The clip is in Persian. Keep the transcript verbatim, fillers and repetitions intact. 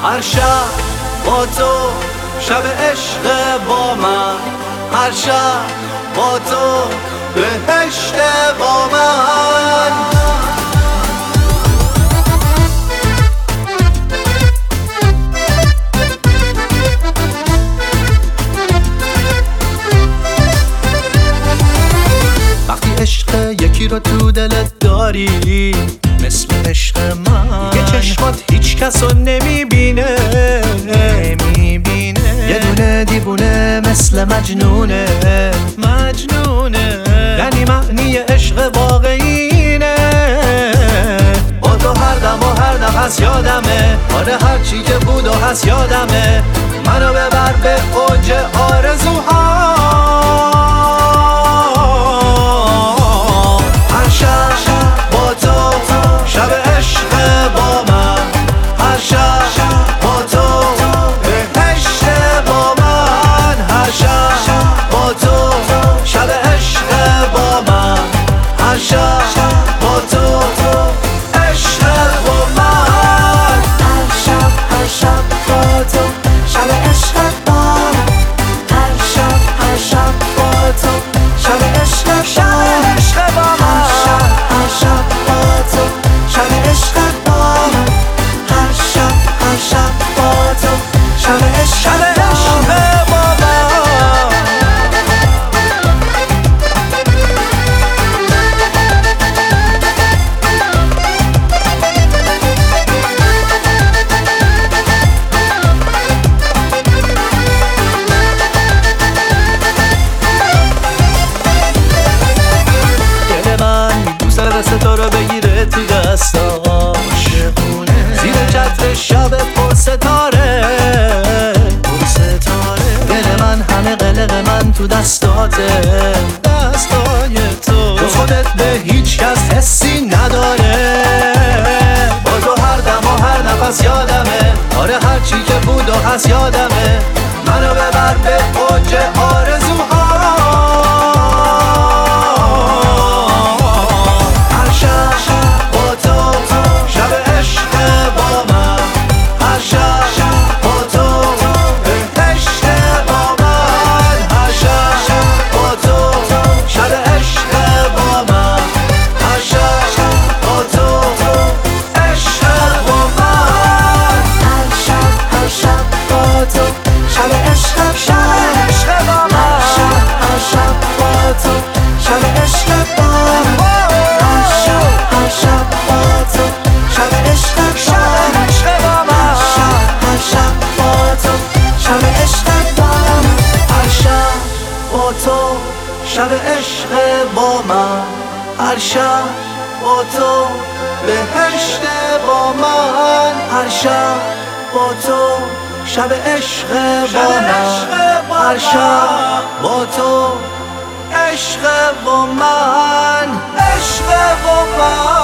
هر شب با تو شب عشق با من، هر شب با تو بهشت با من. وقتی عشق یکی رو تو دلت داری مثل عشق من، یه چشمات هیچ کس رو نمیبینه نمیبینه یه دونه دیوونه مثل مجنونه مجنونه یعنی معنی عشق واقعینه. با تو هر دم و هر نفس یادمه، آره هر چی که بود و هست یادمه. منو ببر به اوج آرزوها، هر شب با تو شب عشق با من، هر شب با تو بهشت با من، هر شب با تو شب عشق با من، هر شب با تو عشق با من، هر شب هر شب با تو شب عشق با من، هر شب هر شب با تو شب عشق شب عشق با من، هر شب با تو شب عشق با من، هر شب هر شب با تو شب عشق شب عشق با من. دست تو رو بگیره تو دستاش، زیر چتر شب پر ستاره پر ستاره دل من همه قلق من تو دستاته، دستای تو تو خودت به هیچ کس حسی نداره. با تو هر دم و هر نفس یادمه، آره هر چی که بود و هست یادمه. منو ببر به اوج آرزوها، شب عشق با من، هر شب با تو بهشت با من، هر شب با تو شب عشق با من، هر شب با تو عشق با من، عشق با من.